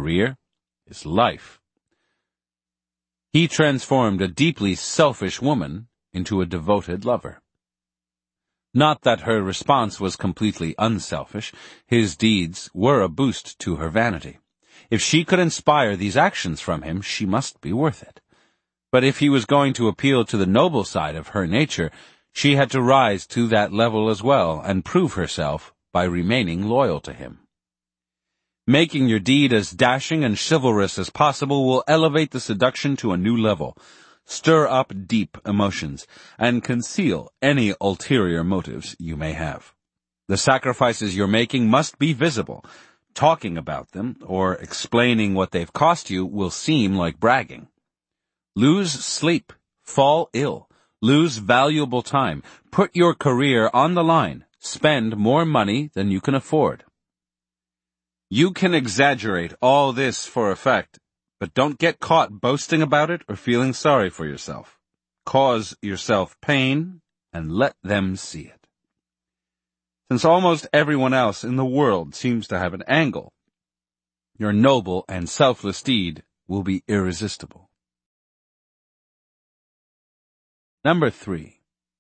career, his life. He transformed a deeply selfish woman into a devoted lover. Not that her response was completely unselfish. His deeds were a boost to her vanity. If she could inspire these actions from him, she must be worth it. But if he was going to appeal to the noble side of her nature, she had to rise to that level as well and prove herself by remaining loyal to him. Making your deed as dashing and chivalrous as possible will elevate the seduction to a new level, stir up deep emotions, and conceal any ulterior motives you may have. The sacrifices you're making must be visible. Talking about them or explaining what they've cost you will seem like bragging. Lose sleep, fall ill, lose valuable time, put your career on the line, spend more money than you can afford. You can exaggerate all this for effect, but don't get caught boasting about it or feeling sorry for yourself. Cause yourself pain and let them see it. Since almost everyone else in the world seems to have an angle, your noble and selfless deed will be irresistible. Number 3.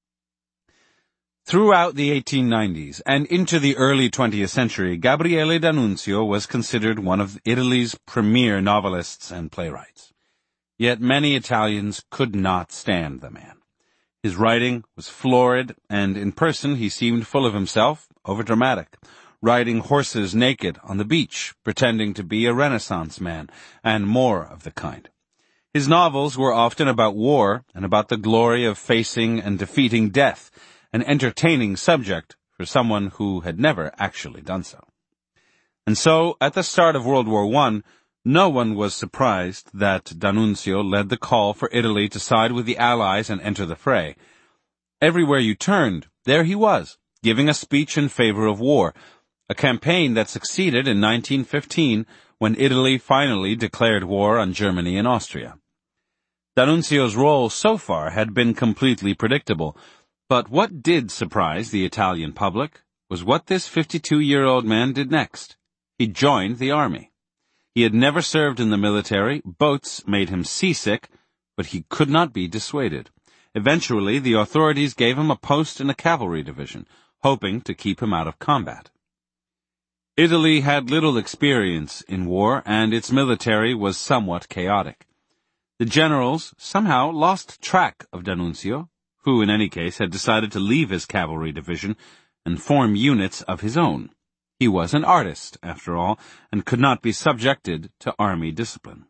Throughout the 1890s and into the early 20th century, Gabriele D'Annunzio was considered one of Italy's premier novelists and playwrights. Yet many Italians could not stand the man. His writing was florid, and in person he seemed full of himself, overdramatic, riding horses naked on the beach, pretending to be a Renaissance man, and more of the kind. His novels were often about war and about the glory of facing and defeating death, an entertaining subject for someone who had never actually done so. And so, at the start of World War I, no one was surprised that D'Annunzio led the call for Italy to side with the Allies and enter the fray. Everywhere you turned, there he was, giving a speech in favor of war, a campaign that succeeded in 1915 when Italy finally declared war on Germany and Austria. D'Annunzio's role so far had been completely predictable, but what did surprise the Italian public was what this 52-year-old man did next. He joined the army. He had never served in the military, boats made him seasick, but he could not be dissuaded. Eventually, the authorities gave him a post in a cavalry division, hoping to keep him out of combat. Italy had little experience in war, and its military was somewhat chaotic. The generals somehow lost track of D'Annunzio, who in any case had decided to leave his cavalry division and form units of his own. He was an artist, after all, and could not be subjected to army discipline.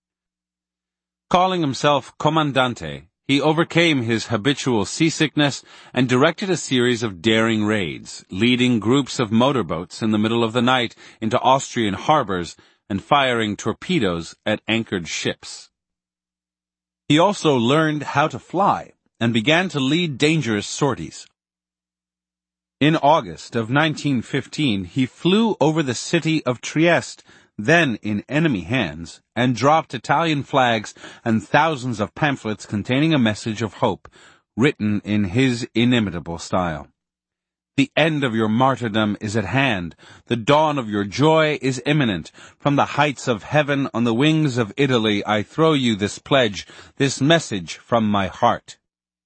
Calling himself Comandante, he overcame his habitual seasickness and directed a series of daring raids, leading groups of motorboats in the middle of the night into Austrian harbors and firing torpedoes at anchored ships. He also learned how to fly and began to lead dangerous sorties. In August of 1915, he flew over the city of Trieste, then in enemy hands, and dropped Italian flags and thousands of pamphlets containing a message of hope, written in his inimitable style. The end of your martyrdom is at hand. The dawn of your joy is imminent. From the heights of heaven, on the wings of Italy, I throw you this pledge, this message from my heart.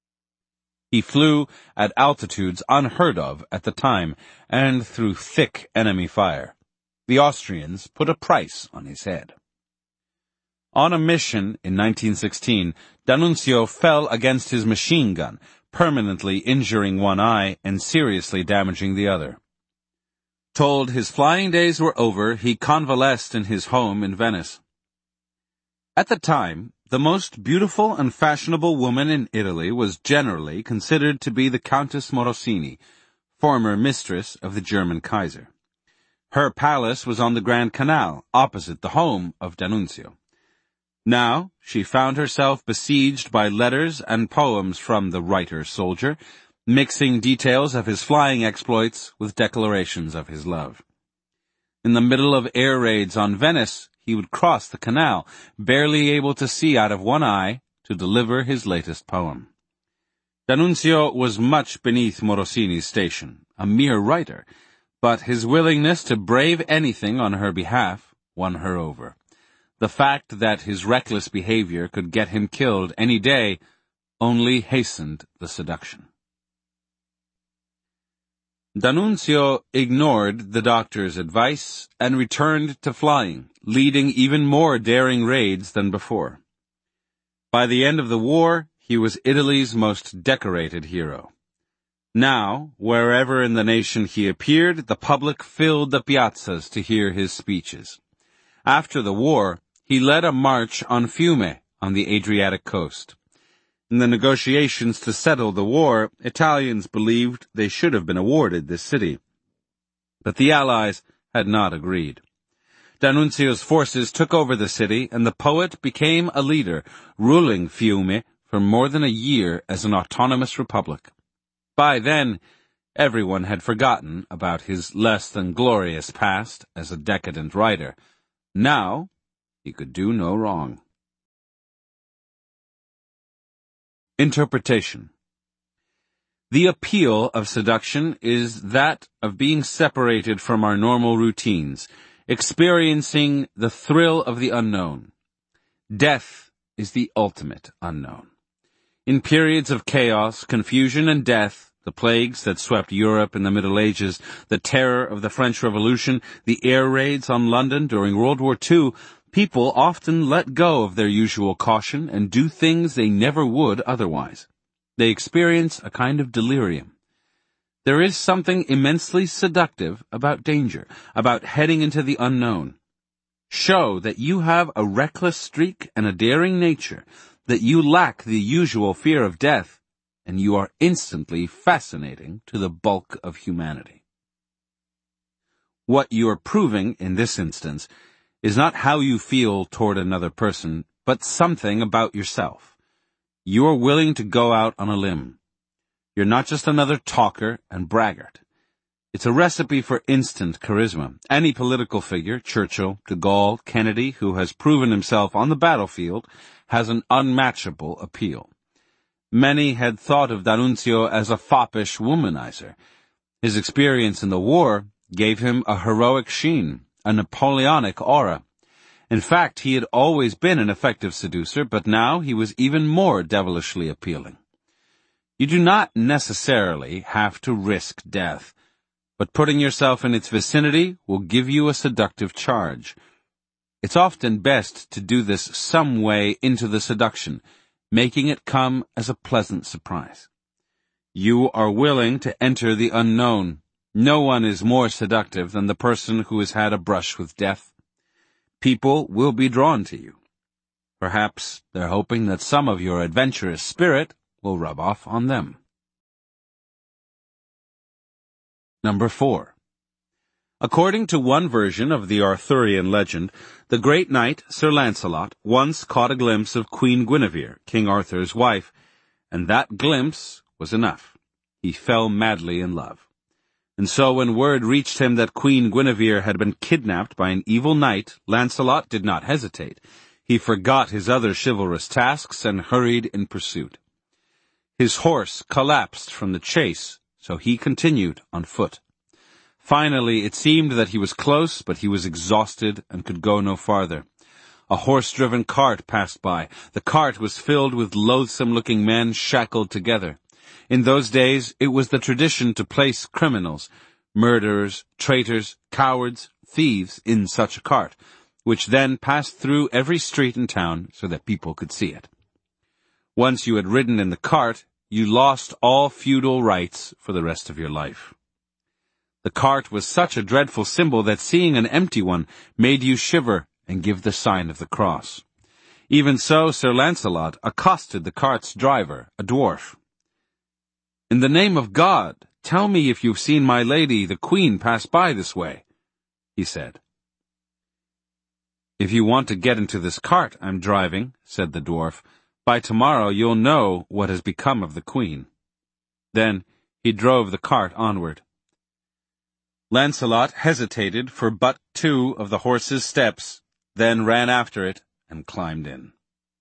He flew at altitudes unheard of at the time and through thick enemy fire. The Austrians put a price on his head. On a mission in 1916, D'Annunzio fell against his machine gun, permanently injuring one eye and seriously damaging the other. Told his flying days were over, he convalesced in his home in Venice. At the time, the most beautiful and fashionable woman in Italy was generally considered to be the Countess Morosini, former mistress of the German Kaiser. Her palace was on the Grand Canal, opposite the home of D'Annunzio. Now she found herself besieged by letters and poems from the writer-soldier, mixing details of his flying exploits with declarations of his love. In the middle of air raids on Venice, he would cross the canal, barely able to see out of one eye, to deliver his latest poem. D'Annunzio was much beneath Morosini's station, a mere writer, but his willingness to brave anything on her behalf won her over. The fact that his reckless behavior could get him killed any day only hastened the seduction. D'Annunzio ignored the doctor's advice and returned to flying, leading even more daring raids than before. By the end of the war, he was Italy's most decorated hero. Now, wherever in the nation he appeared, the public filled the piazzas to hear his speeches. After the war, he led a march on Fiume, on the Adriatic coast. In the negotiations to settle the war, Italians believed they should have been awarded this city. But the Allies had not agreed. D'Annunzio's forces took over the city, and the poet became a leader, ruling Fiume for more than a year as an autonomous republic. By then, everyone had forgotten about his less-than-glorious past as a decadent writer. Now, he could do no wrong. Interpretation. The appeal of seduction is that of being separated from our normal routines, experiencing the thrill of the unknown. Death is the ultimate unknown. In periods of chaos, confusion, and death, the plagues that swept Europe in the Middle Ages, the terror of the French Revolution, the air raids on London during World War II, people often let go of their usual caution and do things they never would otherwise. They experience a kind of delirium. There is something immensely seductive about danger, about heading into the unknown. Show that you have a reckless streak and a daring nature, that you lack the usual fear of death, and you are instantly fascinating to the bulk of humanity. What you are proving in this instance is not how you feel toward another person, but something about yourself. You are willing to go out on a limb. You're not just another talker and braggart. It's a recipe for instant charisma. Any political figure, Churchill, de Gaulle, Kennedy, who has proven himself on the battlefield, has an unmatchable appeal. Many had thought of D'Annunzio as a foppish womanizer. His experience in the war gave him a heroic sheen, a Napoleonic aura. In fact, he had always been an effective seducer, but now he was even more devilishly appealing. You do not necessarily have to risk death, but putting yourself in its vicinity will give you a seductive charge. It's often best to do this some way into the seduction, making it come as a pleasant surprise. You are willing to enter the unknown. No one is more seductive than the person who has had a brush with death. People will be drawn to you. Perhaps they're hoping that some of your adventurous spirit will rub off on them. Number 4. According to one version of the Arthurian legend, the great knight Sir Lancelot once caught a glimpse of Queen Guinevere, King Arthur's wife, and that glimpse was enough. He fell madly in love. And so when word reached him that Queen Guinevere had been kidnapped by an evil knight, Lancelot did not hesitate. He forgot his other chivalrous tasks and hurried in pursuit. His horse collapsed from the chase, so he continued on foot. Finally, it seemed that he was close, but he was exhausted and could go no farther. A horse-driven cart passed by. The cart was filled with loathsome-looking men shackled together. In those days, it was the tradition to place criminals, murderers, traitors, cowards, thieves in such a cart, which then passed through every street in town so that people could see it. Once you had ridden in the cart, you lost all feudal rights for the rest of your life. The cart was such a dreadful symbol that seeing an empty one made you shiver and give the sign of the cross. Even so, Sir Lancelot accosted the cart's driver, a dwarf. "In the name of God, tell me if you've seen my lady, the Queen, pass by this way," he said. "If you want to get into this cart I'm driving," said the dwarf, "by tomorrow you'll know what has become of the Queen." Then he drove the cart onward. Lancelot hesitated for but 2 of the horse's steps, then ran after it and climbed in.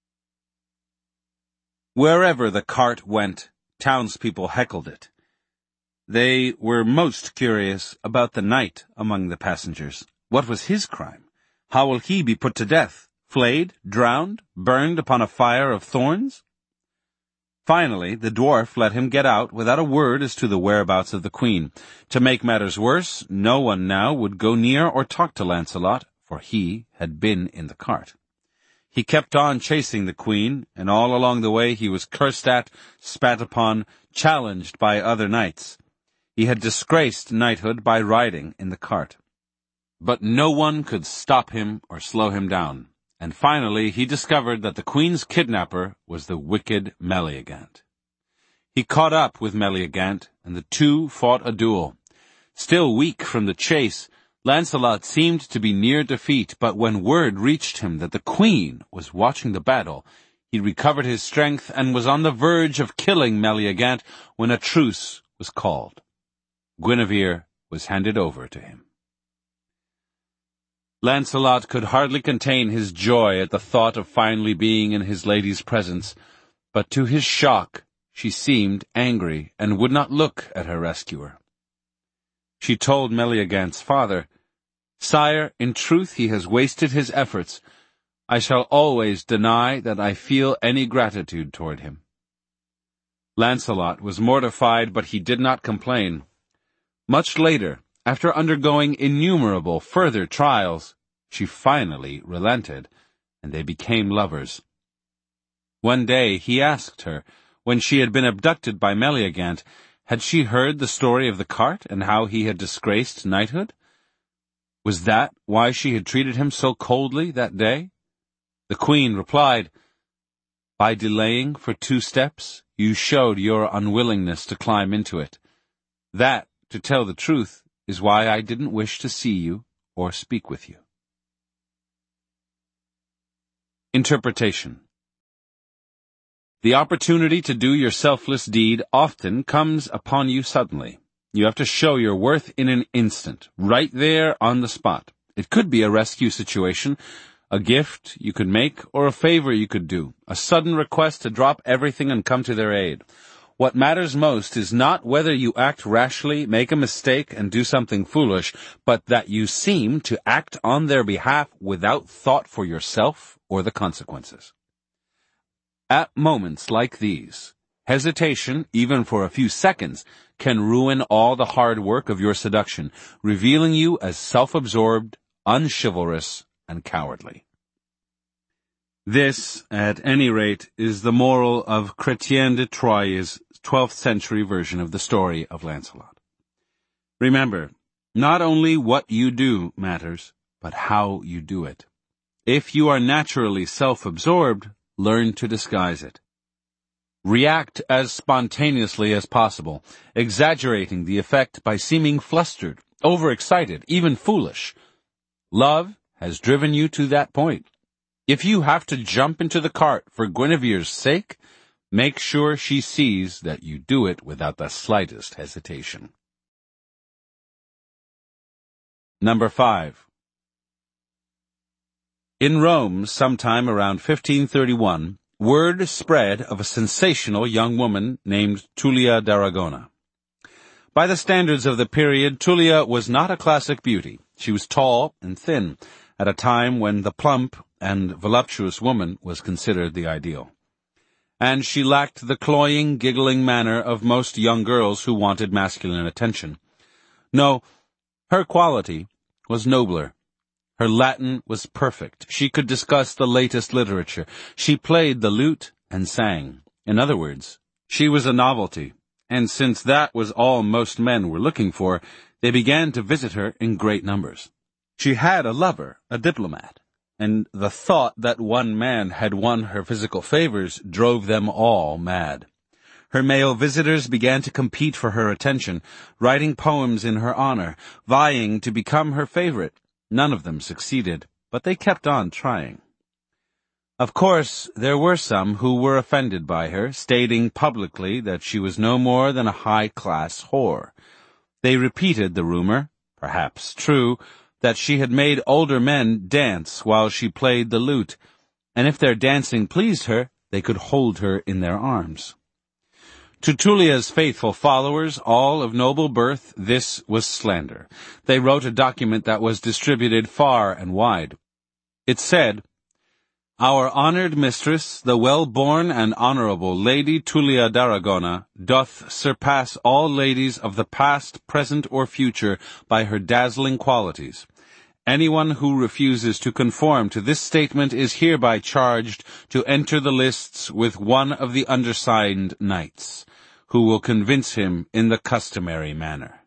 Wherever the cart went, townspeople heckled it. They were most curious about the knight among the passengers. What was his crime? How will he be put to death? Flayed, drowned, burned upon a fire of thorns? Finally, the dwarf let him get out without a word as to the whereabouts of the queen. To make matters worse, no one now would go near or talk to Lancelot, for he had been in the cart. He kept on chasing the queen, and all along the way he was cursed at, spat upon, challenged by other knights. He had disgraced knighthood by riding in the cart. But no one could stop him or slow him down, and finally he discovered that the queen's kidnapper was the wicked Meleagant. He caught up with Meleagant, and the two fought a duel. Still weak from the chase, Lancelot seemed to be near defeat, but when word reached him that the queen was watching the battle, he recovered his strength and was on the verge of killing Meleagant when a truce was called. Guinevere was handed over to him. Lancelot could hardly contain his joy at the thought of finally being in his lady's presence, but to his shock she seemed angry and would not look at her rescuer. She told Meleagant's father, "Sire, in truth he has wasted his efforts. I shall always deny that I feel any gratitude toward him." Lancelot was mortified, but he did not complain. Much later, after undergoing innumerable further trials, she finally relented, and they became lovers. One day he asked her, when she had been abducted by Meleagant, had she heard the story of the cart and how he had disgraced knighthood? Was that why she had treated him so coldly that day? The queen replied, "By delaying for 2 steps, you showed your unwillingness to climb into it. That, to tell the truth, is why I didn't wish to see you or speak with you." Interpretation. The opportunity to do your selfless deed often comes upon you suddenly. You have to show your worth in an instant, right there on the spot. It could be a rescue situation, a gift you could make, or a favor you could do, a sudden request to drop everything and come to their aid. What matters most is not whether you act rashly, make a mistake, and do something foolish, but that you seem to act on their behalf without thought for yourself or the consequences. At moments like these, hesitation, even for a few seconds, can ruin all the hard work of your seduction, revealing you as self-absorbed, unchivalrous, and cowardly. This, at any rate, is the moral of Chrétien de Troyes' 12th century version of the story of Lancelot. Remember, not only what you do matters, but how you do it. If you are naturally self-absorbed, learn to disguise it. React as spontaneously as possible, exaggerating the effect by seeming flustered, overexcited, even foolish. Love has driven you to that point. If you have to jump into the cart for Guinevere's sake, make sure she sees that you do it without the slightest hesitation. Number 5. In Rome, sometime around 1531, word spread of a sensational young woman named Tullia d'Aragona. By the standards of the period, Tullia was not a classic beauty. She was tall and thin, at a time when the plump and voluptuous woman was considered the ideal. And she lacked the cloying, giggling manner of most young girls who wanted masculine attention. No, her quality was nobler. Her Latin was perfect. She could discuss the latest literature. She played the lute and sang. In other words, she was a novelty, and since that was all most men were looking for, they began to visit her in great numbers. She had a lover, a diplomat, and the thought that one man had won her physical favors drove them all mad. Her male visitors began to compete for her attention, writing poems in her honor, vying to become her favorite. None of them succeeded, but they kept on trying. Of course, there were some who were offended by her, stating publicly that she was no more than a high-class whore. They repeated the rumor, perhaps true, that she had made older men dance while she played the lute, and if their dancing pleased her, they could hold her in their arms. To Tullia's faithful followers, all of noble birth, this was slander. They wrote a document that was distributed far and wide. It said, "Our honored mistress, the well-born and honorable Lady Tullia d'Aragona, doth surpass all ladies of the past, present, or future by her dazzling qualities. Anyone who refuses to conform to this statement is hereby charged to enter the lists with one of the undersigned knights, who will convince him in the customary manner."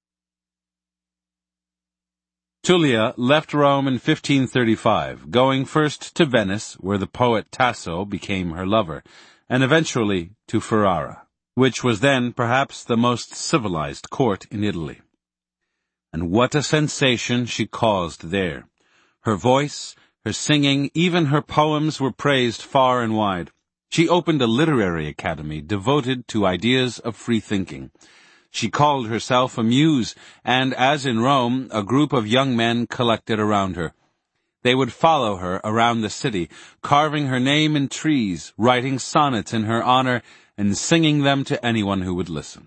Tullia left Rome in 1535, going first to Venice, where the poet Tasso became her lover, and eventually to Ferrara, which was then perhaps the most civilized court in Italy. And what a sensation she caused there! Her voice, her singing, even her poems were praised far and wide. She opened a literary academy devoted to ideas of free thinking. She called herself a muse, and as in Rome, a group of young men collected around her. They would follow her around the city, carving her name in trees, writing sonnets in her honor, and singing them to anyone who would listen.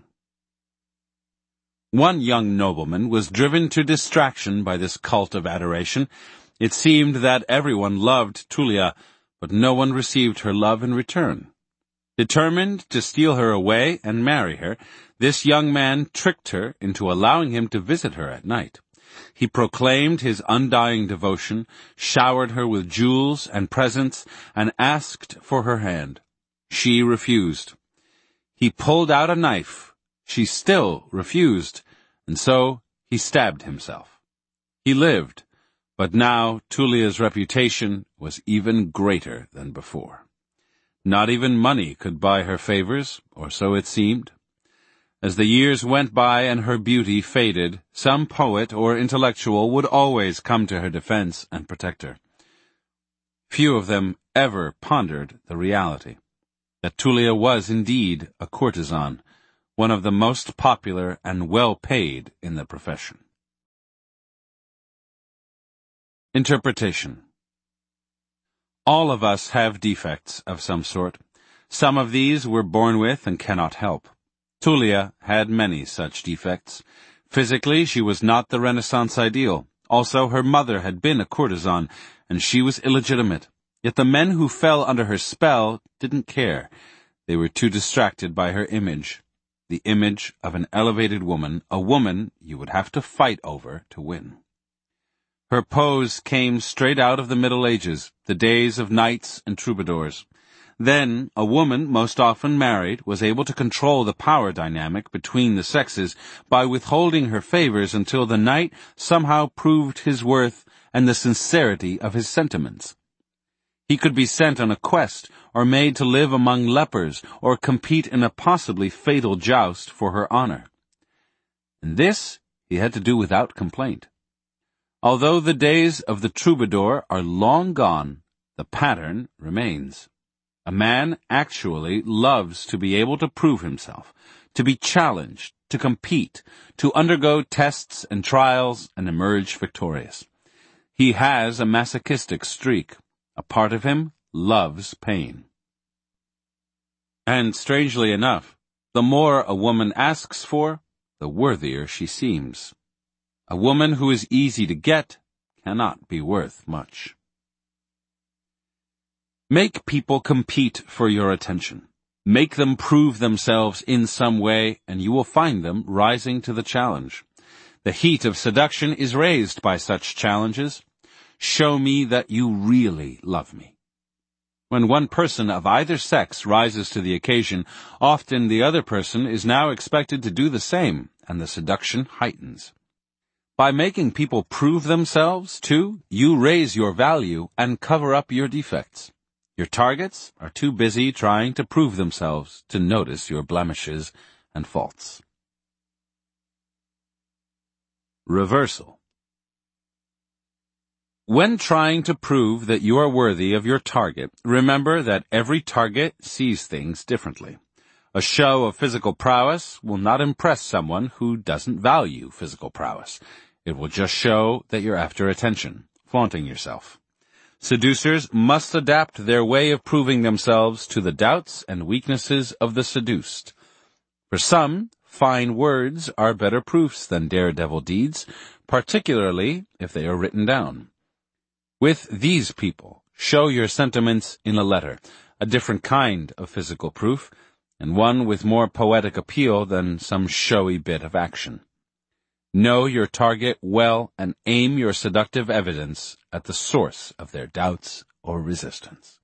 One young nobleman was driven to distraction by this cult of adoration. It seemed that everyone loved Tullia, but no one received her love in return. Determined to steal her away and marry her, this young man tricked her into allowing him to visit her at night. He proclaimed his undying devotion, showered her with jewels and presents, and asked for her hand. She refused. He pulled out a knife. She still refused, and so he stabbed himself. He lived, but now Tullia's reputation was even greater than before. Not even money could buy her favors, or so it seemed. As the years went by and her beauty faded, some poet or intellectual would always come to her defense and protect her. Few of them ever pondered the reality, that Tullia was indeed a courtesan, one of the most popular and well-paid in the profession. Interpretation. All of us have defects of some sort. Some of these we're born with and cannot help. Tullia had many such defects. Physically, she was not the Renaissance ideal. Also, her mother had been a courtesan, and she was illegitimate. Yet the men who fell under her spell didn't care. They were too distracted by her image. The image of an elevated woman, a woman you would have to fight over to win. Her pose came straight out of the Middle Ages, the days of knights and troubadours. Then, a woman, most often married, was able to control the power dynamic between the sexes by withholding her favors until the knight somehow proved his worth and the sincerity of his sentiments. He could be sent on a quest, or made to live among lepers, or compete in a possibly fatal joust for her honor. And this he had to do without complaint. Although the days of the troubadour are long gone, the pattern remains. A man actually loves to be able to prove himself, to be challenged, to compete, to undergo tests and trials and emerge victorious. He has a masochistic streak. A part of him loves pain. And strangely enough, the more a woman asks for, the worthier she seems. A woman who is easy to get cannot be worth much. Make people compete for your attention. Make them prove themselves in some way, and you will find them rising to the challenge. The heat of seduction is raised by such challenges. Show me that you really love me. When one person of either sex rises to the occasion, often the other person is now expected to do the same, and the seduction heightens. By making people prove themselves, too, you raise your value and cover up your defects. Your targets are too busy trying to prove themselves to notice your blemishes and faults. Reversal. When trying to prove that you are worthy of your target, remember that every target sees things differently. A show of physical prowess will not impress someone who doesn't value physical prowess. It will just show that you're after attention, flaunting yourself. Seducers must adapt their way of proving themselves to the doubts and weaknesses of the seduced. For some, fine words are better proofs than daredevil deeds, particularly if they are written down. With these people, show your sentiments in a letter, a different kind of physical proof, and one with more poetic appeal than some showy bit of action. Know your target well and aim your seductive evidence at the source of their doubts or resistance.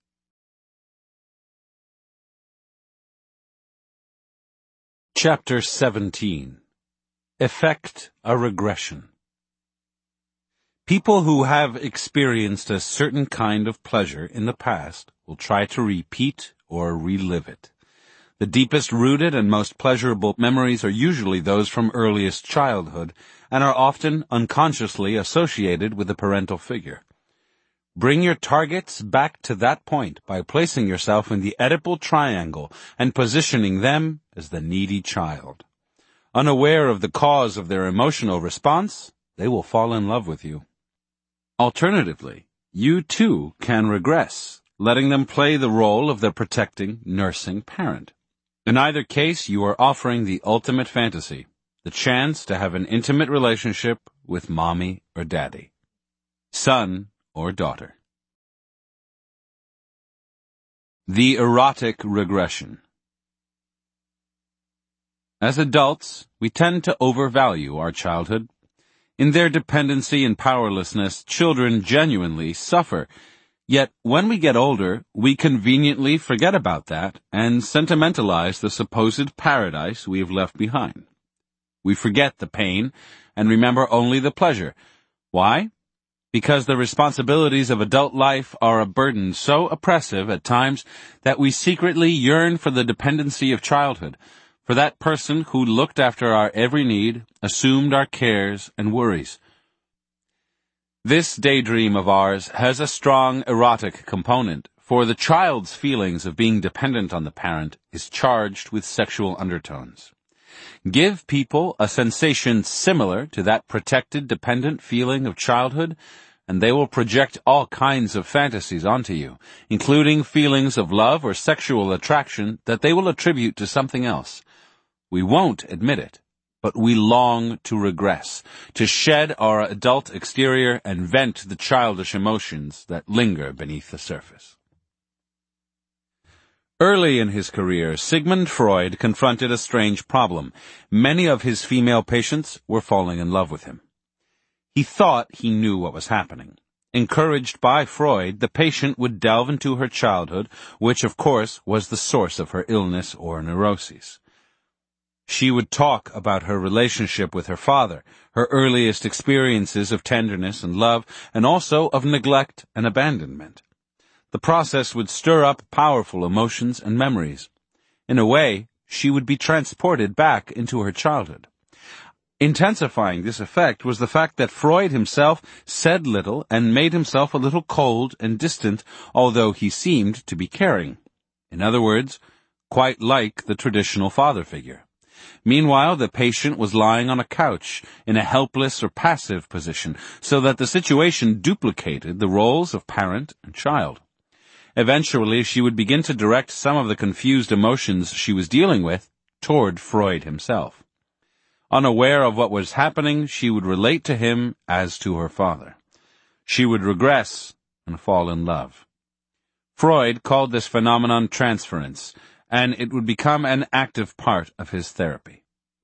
Chapter 17. Effect a regression. People who have experienced a certain kind of pleasure in the past will try to repeat or relive it. The deepest rooted and most pleasurable memories are usually those from earliest childhood and are often unconsciously associated with the parental figure. Bring your targets back to that point by placing yourself in the Oedipal triangle and positioning them as the needy child. Unaware of the cause of their emotional response, they will fall in love with you. Alternatively, you too can regress, letting them play the role of the protecting, nursing parent. In either case, you are offering the ultimate fantasy, the chance to have an intimate relationship with mommy or daddy, son or daughter. The erotic regression. As adults, we tend to overvalue our childhood. In their dependency and powerlessness, children genuinely suffer. Yet, when we get older, we conveniently forget about that and sentimentalize the supposed paradise we have left behind. We forget the pain and remember only the pleasure. Why? Because the responsibilities of adult life are a burden so oppressive at times that we secretly yearn for the dependency of childhood, for that person who looked after our every need, assumed our cares and worries. This daydream of ours has a strong erotic component, for the child's feelings of being dependent on the parent is charged with sexual undertones. Give people a sensation similar to that protected, dependent feeling of childhood, and they will project all kinds of fantasies onto you, including feelings of love or sexual attraction that they will attribute to something else. We won't admit it, but we long to regress, to shed our adult exterior and vent the childish emotions that linger beneath the surface. Early in his career, Sigmund Freud confronted a strange problem. Many of his female patients were falling in love with him. He thought he knew what was happening. Encouraged by Freud, the patient would delve into her childhood, which of course was the source of her illness or neuroses. She would talk about her relationship with her father, her earliest experiences of tenderness and love, and also of neglect and abandonment. The process would stir up powerful emotions and memories. In a way, she would be transported back into her childhood. Intensifying this effect was the fact that Freud himself said little and made himself a little cold and distant, although he seemed to be caring. In other words, quite like the traditional father figure. Meanwhile, the patient was lying on a couch in a helpless or passive position, so that the situation duplicated the roles of parent and child. Eventually, she would begin to direct some of the confused emotions she was dealing with toward Freud himself. Unaware of what was happening, she would relate to him as to her father. She would regress and fall in love. Freud called this phenomenon transference, and it would become an active part of his therapy.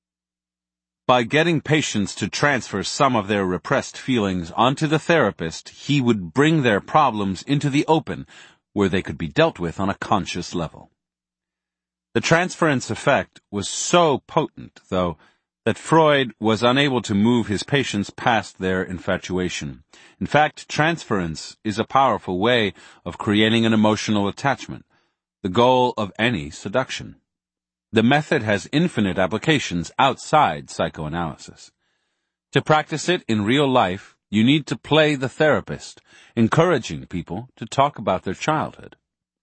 By getting patients to transfer some of their repressed feelings onto the therapist, he would bring their problems into the open, where they could be dealt with on a conscious level. The transference effect was so potent, though, that Freud was unable to move his patients past their infatuation. In fact, transference is a powerful way of creating an emotional attachment, the goal of any seduction. The method has infinite applications outside psychoanalysis. To practice it in real life, you need to play the therapist, encouraging people to talk about their childhood.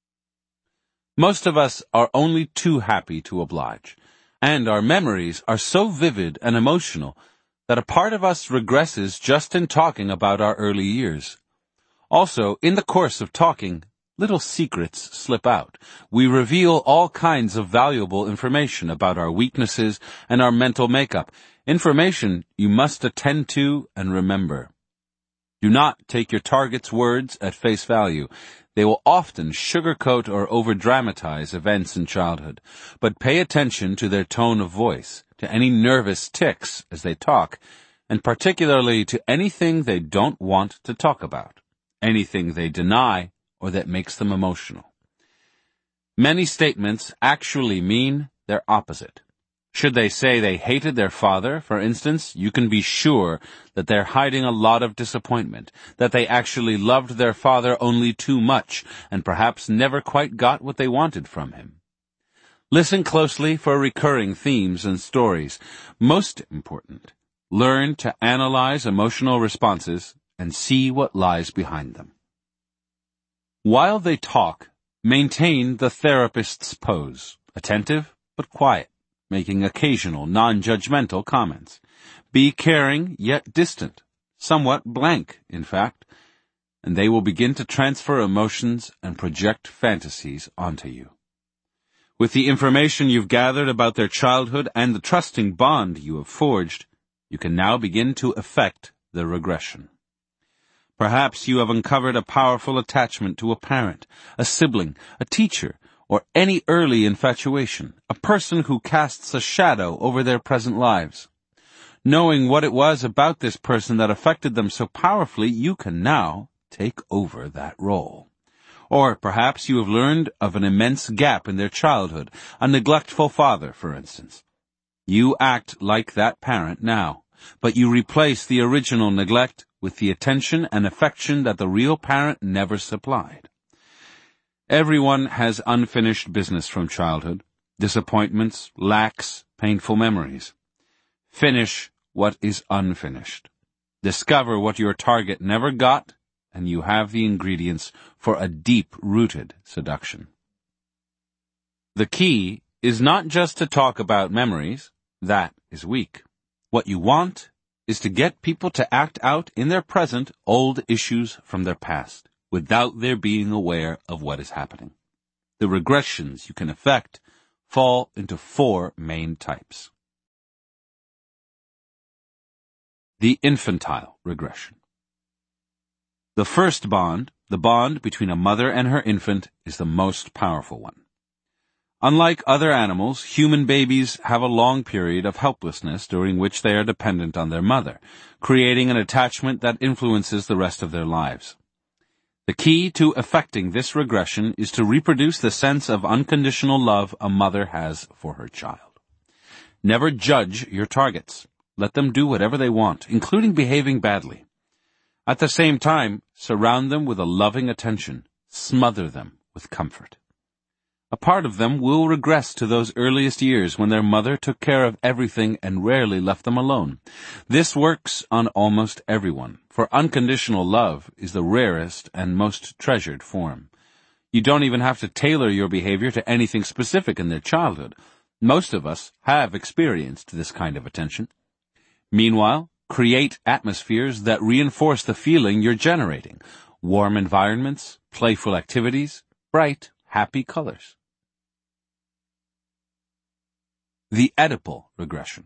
Most of us are only too happy to oblige, and our memories are so vivid and emotional that a part of us regresses just in talking about our early years. Also, in the course of talking, little secrets slip out. We reveal all kinds of valuable information about our weaknesses and our mental makeup, information you must attend to and remember. Do not take your target's words at face value. They will often sugarcoat or overdramatize events in childhood, but pay attention to their tone of voice, to any nervous tics as they talk, and particularly to anything they don't want to talk about, anything they deny or that makes them emotional. Many statements actually mean their opposite. Should they say they hated their father, for instance, you can be sure that they're hiding a lot of disappointment, that they actually loved their father only too much, and perhaps never quite got what they wanted from him. Listen closely for recurring themes and stories. Most important, learn to analyze emotional responses and see what lies behind them. While they talk, maintain the therapist's pose, attentive but quiet, making occasional non-judgmental comments. Be caring yet distant, somewhat blank, in fact, and they will begin to transfer emotions and project fantasies onto you. With the information you've gathered about their childhood and the trusting bond you have forged, you can now begin to effect the regression. Perhaps you have uncovered a powerful attachment to a parent, a sibling, a teacher, or any early infatuation, a person who casts a shadow over their present lives. Knowing what it was about this person that affected them so powerfully, you can now take over that role. Or perhaps you have learned of an immense gap in their childhood, a neglectful father, for instance. You act like that parent now, but you replace the original neglect with the attention and affection that the real parent never supplied. Everyone has unfinished business from childhood, disappointments, lacks, painful memories. Finish what is unfinished. Discover what your target never got, and you have the ingredients for a deep-rooted seduction. The key is not just to talk about memories. That is weak. What you want is to get people to act out in their present old issues from their past, without their being aware of what is happening. The regressions you can effect fall into 4 main types. The infantile regression. The first bond, the bond between a mother and her infant, is the most powerful one. Unlike other animals, human babies have a long period of helplessness during which they are dependent on their mother, creating an attachment that influences the rest of their lives. The key to effecting this regression is to reproduce the sense of unconditional love a mother has for her child. Never judge your targets. Let them do whatever they want, including behaving badly. At the same time, surround them with a loving attention. Smother them with comfort. A part of them will regress to those earliest years when their mother took care of everything and rarely left them alone. This works on almost everyone, for unconditional love is the rarest and most treasured form. You don't even have to tailor your behavior to anything specific in their childhood. Most of us have experienced this kind of attention. Meanwhile, create atmospheres that reinforce the feeling you're generating. Warm environments, playful activities, bright, happy colors. The Oedipal regression.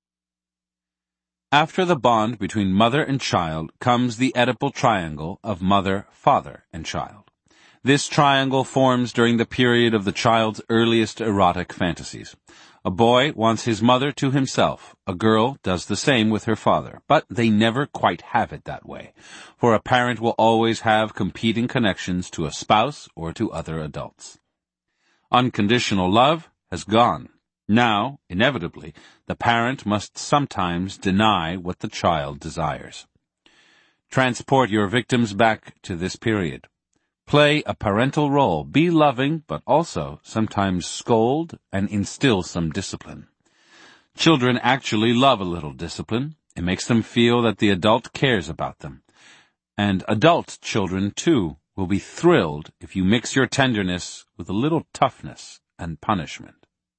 After the bond between mother and child comes the Oedipal triangle of mother, father, and child. This triangle forms during the period of the child's earliest erotic fantasies. A boy wants his mother to himself. A girl does the same with her father, but they never quite have it that way, for a parent will always have competing connections to a spouse or to other adults. Unconditional love has gone. Now, inevitably, the parent must sometimes deny what the child desires. Transport your victims back to this period. Play a parental role. Be loving, but also sometimes scold and instill some discipline. Children actually love a little discipline. It makes them feel that the adult cares about them. And adult children, too, will be thrilled if you mix your tenderness with a little toughness and punishment.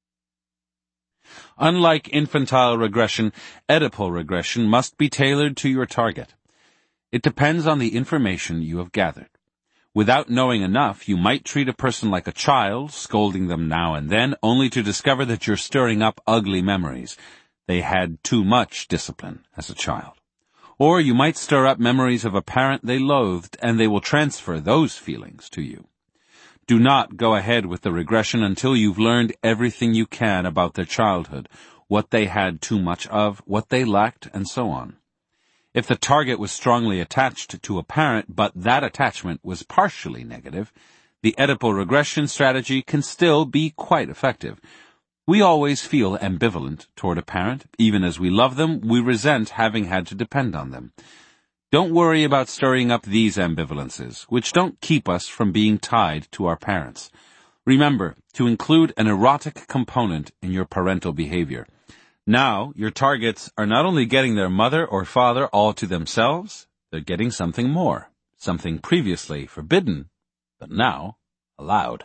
Unlike infantile regression, Oedipal regression must be tailored to your target. It depends on the information you have gathered. Without knowing enough, you might treat a person like a child, scolding them now and then, only to discover that you're stirring up ugly memories. They had too much discipline as a child. Or you might stir up memories of a parent they loathed, and they will transfer those feelings to you. Do not go ahead with the regression until you've learned everything you can about their childhood, what they had too much of, what they lacked, and so on. If the target was strongly attached to a parent, but that attachment was partially negative, the Oedipal regression strategy can still be quite effective. We always feel ambivalent toward a parent. Even as we love them, we resent having had to depend on them. Don't worry about stirring up these ambivalences, which don't keep us from being tied to our parents. Remember to include an erotic component in your parental behavior. Now, your targets are not only getting their mother or father all to themselves, they're getting something more, something previously forbidden, but now allowed.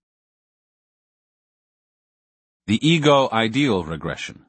The ego-ideal regression.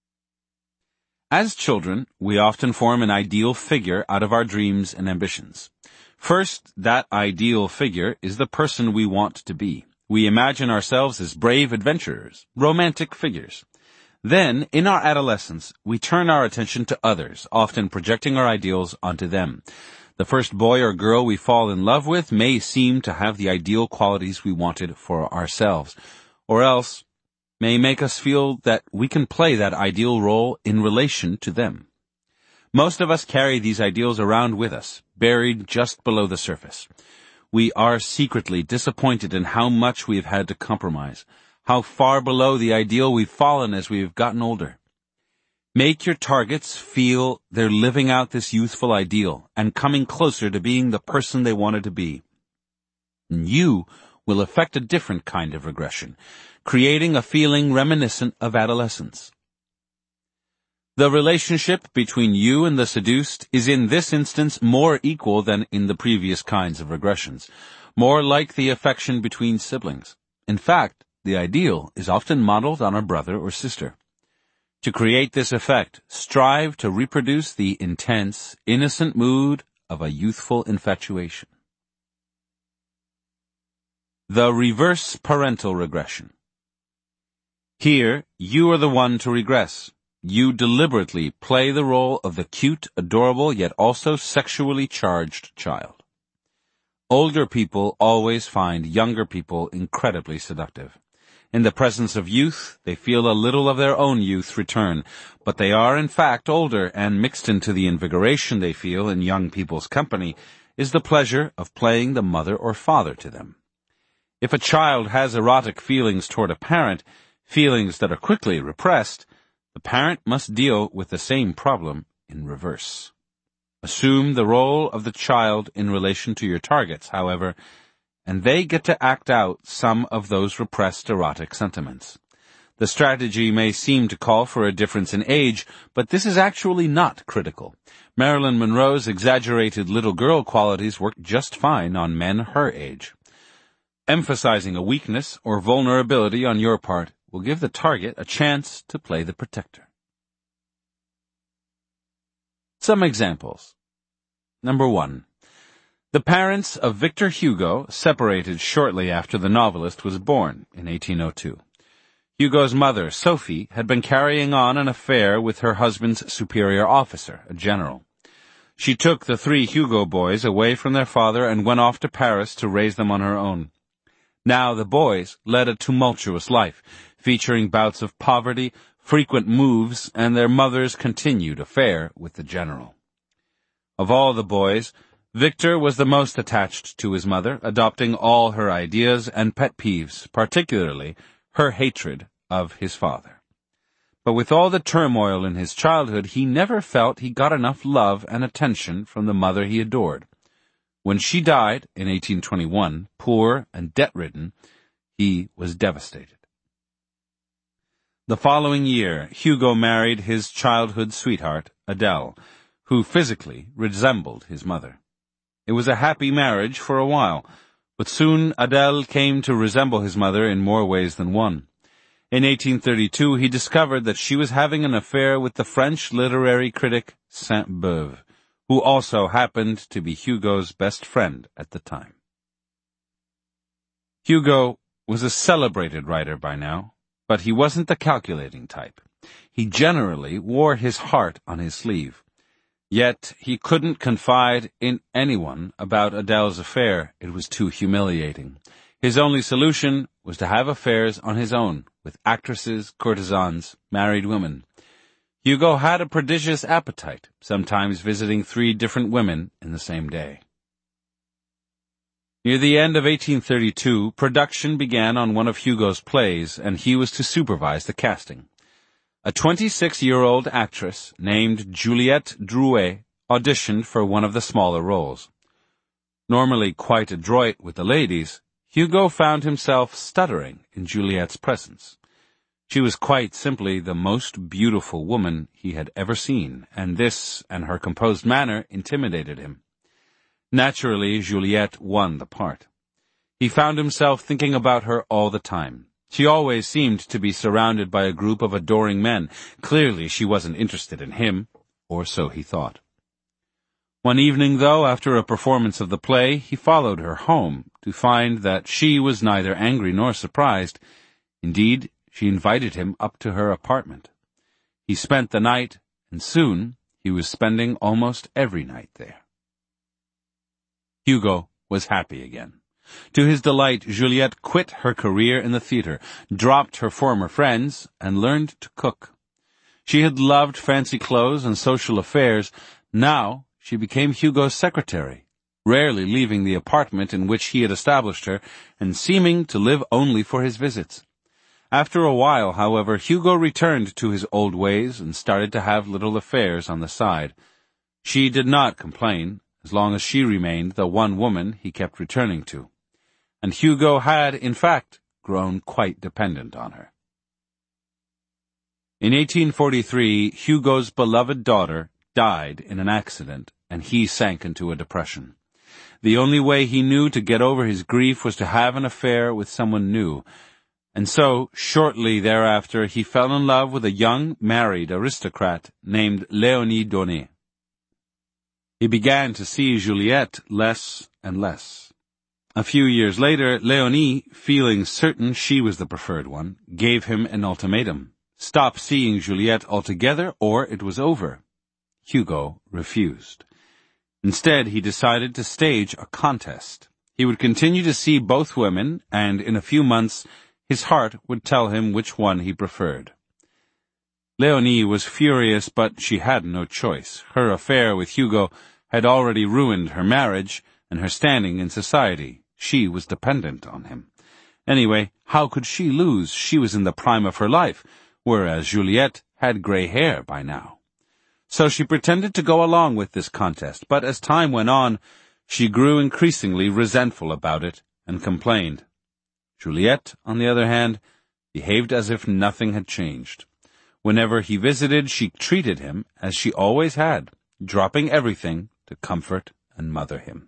As children, we often form an ideal figure out of our dreams and ambitions. First, that ideal figure is the person we want to be. We imagine ourselves as brave adventurers, romantic figures. Then, in our adolescence, we turn our attention to others, often projecting our ideals onto them. The first boy or girl we fall in love with may seem to have the ideal qualities we wanted for ourselves, or else may make us feel that we can play that ideal role in relation to them. Most of us carry these ideals around with us, buried just below the surface. We are secretly disappointed in how much we have had to compromise, how far below the ideal we've fallen as we have gotten older. Make your targets feel they're living out this youthful ideal and coming closer to being the person they wanted to be. And you will affect a different kind of regression, creating a feeling reminiscent of adolescence. The relationship between you and the seduced is in this instance more equal than in the previous kinds of regressions, more like the affection between siblings. In fact, the ideal is often modeled on a brother or sister. To create this effect, strive to reproduce the intense, innocent mood of a youthful infatuation. The reverse parental regression. Here, you are the one to regress. You deliberately play the role of the cute, adorable, yet also sexually charged child. Older people always find younger people incredibly seductive. In the presence of youth, they feel a little of their own youth return, but they are in fact older, and mixed into the invigoration they feel in young people's company is the pleasure of playing the mother or father to them. If a child has erotic feelings toward a parent, feelings that are quickly repressed, the parent must deal with the same problem in reverse. Assume the role of the child in relation to your targets, however, and they get to act out some of those repressed erotic sentiments. The strategy may seem to call for a difference in age, but this is actually not critical. Marilyn Monroe's exaggerated little girl qualities work just fine on men her age. Emphasizing a weakness or vulnerability on your part will give the target a chance to play the protector. Some examples. Number 1. The parents of Victor Hugo separated shortly after the novelist was born in 1802. Hugo's mother, Sophie, had been carrying on an affair with her husband's superior officer, a general. She took the 3 Hugo boys away from their father and went off to Paris to raise them on her own. Now the boys led a tumultuous life, featuring bouts of poverty, frequent moves, and their mother's continued affair with the general. Of all the boys, Victor was the most attached to his mother, adopting all her ideas and pet peeves, particularly her hatred of his father. But with all the turmoil in his childhood, he never felt he got enough love and attention from the mother he adored. When she died in 1821, poor and debt-ridden, he was devastated. The following year, Hugo married his childhood sweetheart, Adele, who physically resembled his mother. It was a happy marriage for a while, but soon Adele came to resemble his mother in more ways than one. In 1832, he discovered that she was having an affair with the French literary critic Sainte-Beuve, who also happened to be Hugo's best friend at the time. Hugo was a celebrated writer by now, but he wasn't the calculating type. He generally wore his heart on his sleeve. Yet he couldn't confide in anyone about Adele's affair. It was too humiliating. His only solution was to have affairs on his own, with actresses, courtesans, married women. Hugo had a prodigious appetite, sometimes visiting 3 different women in the same day. Near the end of 1832, production began on one of Hugo's plays, and he was to supervise the casting. A 26-year-old actress named Juliette Drouet auditioned for one of the smaller roles. Normally quite adroit with the ladies, Hugo found himself stuttering in Juliette's presence. She was quite simply the most beautiful woman he had ever seen, and this and her composed manner intimidated him. Naturally, Juliette won the part. He found himself thinking about her all the time. She always seemed to be surrounded by a group of adoring men. Clearly, she wasn't interested in him, or so he thought. One evening, though, after a performance of the play, he followed her home to find that she was neither angry nor surprised. Indeed, she invited him up to her apartment. He spent the night, and soon he was spending almost every night there. Hugo was happy again. To his delight, Juliette quit her career in the theater, dropped her former friends, and learned to cook. She had loved fancy clothes and social affairs. Now she became Hugo's secretary, rarely leaving the apartment in which he had established her, and seeming to live only for his visits. After a while, however, Hugo returned to his old ways and started to have little affairs on the side. She did not complain, as long as she remained the one woman he kept returning to. And Hugo had, in fact, grown quite dependent on her. In 1843, Hugo's beloved daughter died in an accident, and he sank into a depression. The only way he knew to get over his grief was to have an affair with someone new, and so, shortly thereafter, he fell in love with a young, married aristocrat named Léonie Donnet. He began to see Juliette less and less. A few years later, Léonie, feeling certain she was the preferred one, gave him an ultimatum. Stop seeing Juliette altogether, or it was over. Hugo refused. Instead, he decided to stage a contest. He would continue to see both women, and in a few months, his heart would tell him which one he preferred. Léonie was furious, but she had no choice. Her affair with Hugo had already ruined her marriage and her standing in society. She was dependent on him. Anyway, how could she lose? She was in the prime of her life, whereas Juliette had gray hair by now. So she pretended to go along with this contest, but as time went on, she grew increasingly resentful about it and complained. Juliette, on the other hand, behaved as if nothing had changed. Whenever he visited, she treated him as she always had, dropping everything to comfort and mother him.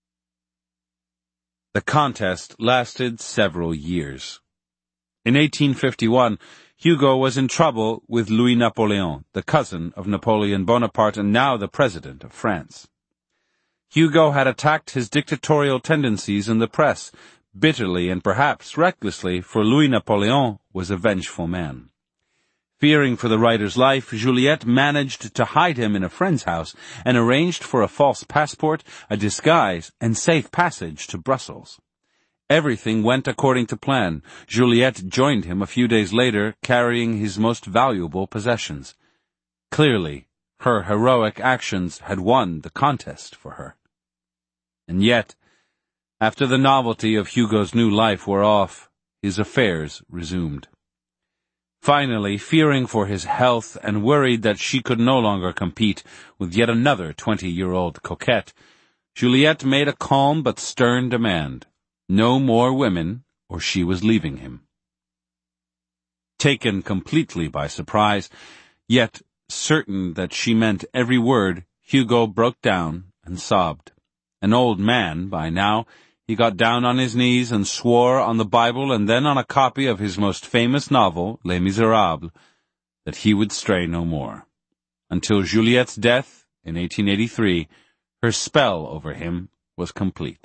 The contest lasted several years. In 1851, Hugo was in trouble with Louis Napoleon, the cousin of Napoleon Bonaparte and now the president of France. Hugo had attacked his dictatorial tendencies in the press, bitterly and perhaps recklessly, for Louis Napoleon was a vengeful man. Fearing for the writer's life, Juliette managed to hide him in a friend's house and arranged for a false passport, a disguise, and safe passage to Brussels. Everything went according to plan. Juliette joined him a few days later, carrying his most valuable possessions. Clearly, her heroic actions had won the contest for her. And yet, after the novelty of Hugo's new life wore off, his affairs resumed. Finally, fearing for his health and worried that she could no longer compete with yet another 20-year-old coquette, Juliette made a calm but stern demand. No more women, or she was leaving him. Taken completely by surprise, yet certain that she meant every word, Hugo broke down and sobbed. An old man by now, he got down on his knees and swore on the Bible and then on a copy of his most famous novel, Les Miserables, that he would stray no more. Until Juliette's death in 1883, her spell over him was complete.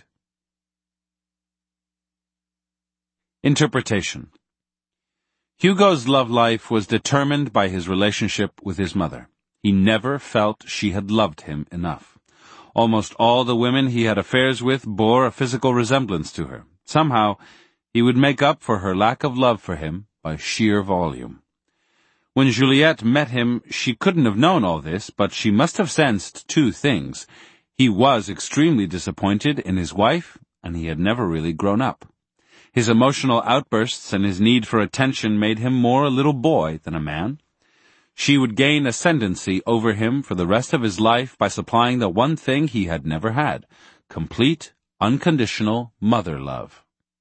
Interpretation. Hugo's love life was determined by his relationship with his mother. He never felt she had loved him enough. Almost all the women he had affairs with bore a physical resemblance to her. Somehow, he would make up for her lack of love for him by sheer volume. When Juliette met him, she couldn't have known all this, but she must have sensed two things. He was extremely disappointed in his wife, and he had never really grown up. His emotional outbursts and his need for attention made him more a little boy than a man. She would gain ascendancy over him for the rest of his life by supplying the one thing he had never had, complete, unconditional mother love.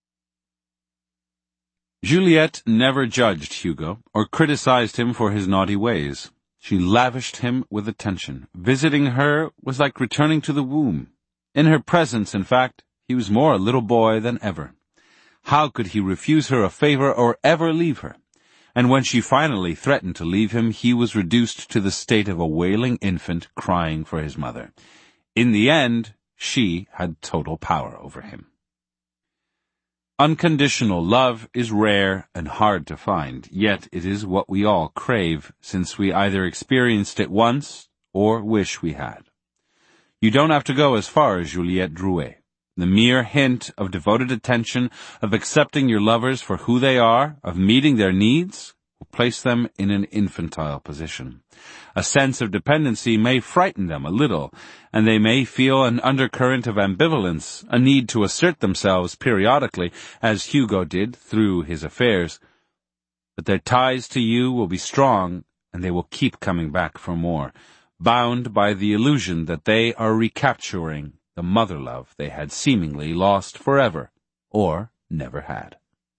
Juliette never judged Hugo or criticized him for his naughty ways. She lavished him with attention. Visiting her was like returning to the womb. In her presence, in fact, he was more a little boy than ever. How could he refuse her a favor or ever leave her? And when she finally threatened to leave him, he was reduced to the state of a wailing infant crying for his mother. In the end, she had total power over him. Unconditional love is rare and hard to find, yet it is what we all crave, since we either experienced it once or wish we had. You don't have to go as far as Juliette Drouet. The mere hint of devoted attention, of accepting your lovers for who they are, of meeting their needs, will place them in an infantile position. A sense of dependency may frighten them a little, and they may feel an undercurrent of ambivalence, a need to assert themselves periodically, as Hugo did through his affairs. But their ties to you will be strong, and they will keep coming back for more, bound by the illusion that they are recapturing the mother love they had seemingly lost forever, or never had.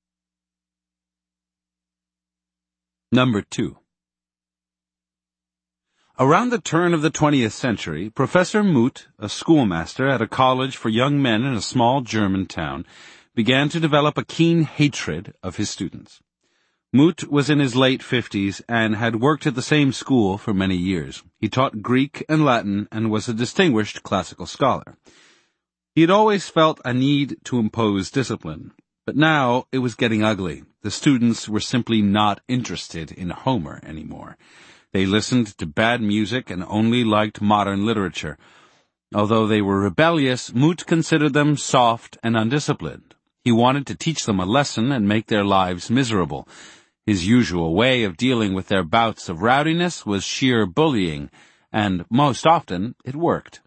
Number 2. Around the turn of the 20th century, Professor Muth, a schoolmaster at a college for young men in a small German town, began to develop a keen hatred of his students. Muth was in his late 50s and had worked at the same school for many years. He taught Greek and Latin and was a distinguished classical scholar. He had always felt a need to impose discipline, but now it was getting ugly. The students were simply not interested in Homer anymore. They listened to bad music and only liked modern literature. Although they were rebellious, Muth considered them soft and undisciplined. He wanted to teach them a lesson and make their lives miserable. His usual way of dealing with their bouts of rowdiness was sheer bullying, and most often it worked.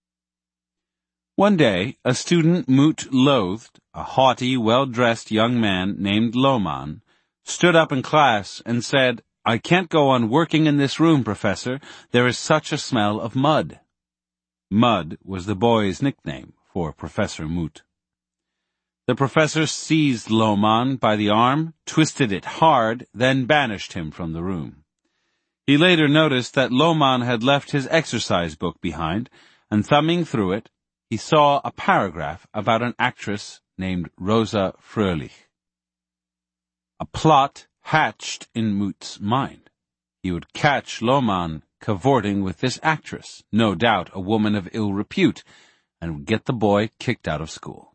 One day, a student Muth loathed, a haughty, well-dressed young man named Lohmann, stood up in class and said, "I can't go on working in this room, Professor. There is such a smell of mud." Mud was the boy's nickname for Professor Muth. The professor seized Lohmann by the arm, twisted it hard, then banished him from the room. He later noticed that Lohmann had left his exercise book behind, and thumbing through it, he saw a paragraph about an actress named Rosa Fröhlich. A plot hatched in Muth's mind. He would catch Lohmann cavorting with this actress, no doubt a woman of ill repute, and would get the boy kicked out of school.